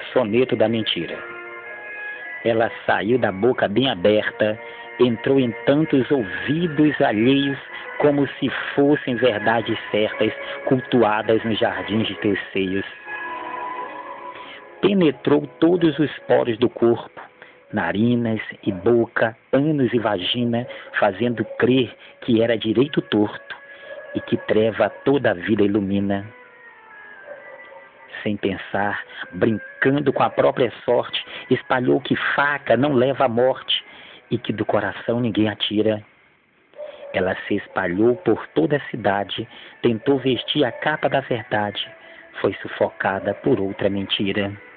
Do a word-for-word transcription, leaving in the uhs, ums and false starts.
Soneto da mentira. Ela saiu da boca bem aberta, entrou em tantos ouvidos alheios como se fossem verdades certas, cultuadas nos jardins de teus seios. Penetrou todos os poros do corpo, narinas e boca, ânus e vagina, fazendo crer que era direito torto e que treva toda a vida ilumina. Sem pensar, brincando com a própria sorte, espalhou que faca não leva à morte e que do coração ninguém atira. Ela se espalhou por toda a cidade, tentou vestir a capa da verdade, foi sufocada por outra mentira.